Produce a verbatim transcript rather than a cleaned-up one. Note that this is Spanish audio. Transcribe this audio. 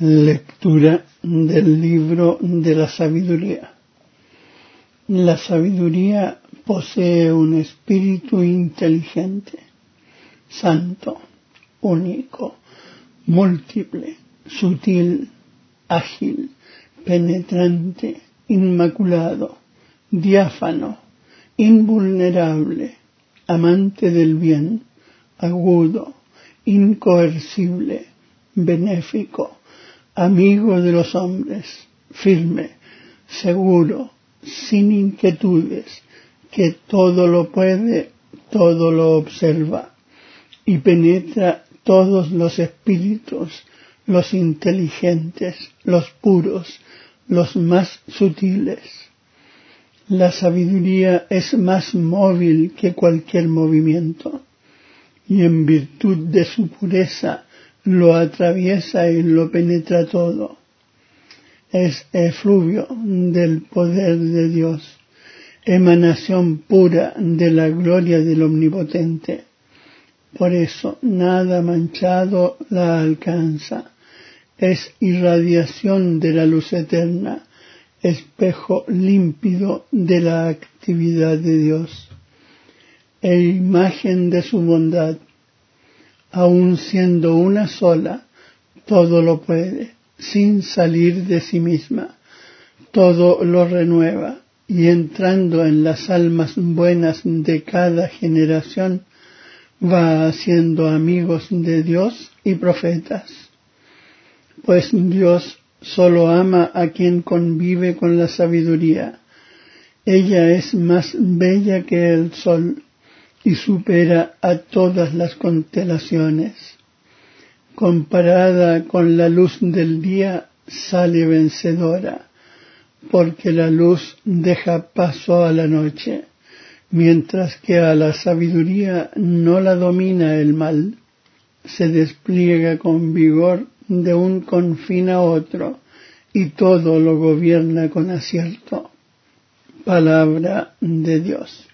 Lectura del libro de la sabiduría. La sabiduría posee un espíritu inteligente, santo, único, múltiple, sutil, ágil, penetrante, inmaculado, diáfano, invulnerable, amante del bien, agudo, incoercible, benéfico, amigo de los hombres, firme, seguro, sin inquietudes, que todo lo puede, todo lo observa, y penetra todos los espíritus, los inteligentes, los puros, los más sutiles. La sabiduría es más móvil que cualquier movimiento, y en virtud de su pureza lo atraviesa y lo penetra todo. Es efluvio del poder de Dios, emanación pura de la gloria del Omnipotente. Por eso nada manchado la alcanza. Es irradiación de la luz eterna, espejo límpido de la actividad de Dios, e imagen de su bondad. Aun siendo una sola, todo lo puede, sin salir de sí misma, todo lo renueva, y entrando en las almas buenas de cada generación, va haciendo amigos de Dios y profetas. Pues Dios solo ama a quien convive con la sabiduría. Ella es más bella que el sol y supera a todas las constelaciones. Comparada con la luz del día, sale vencedora, porque la luz deja paso a la noche, mientras que a la sabiduría no la domina el mal. Se despliega con vigor de un confín a otro, y todo lo gobierna con acierto. Palabra de Dios.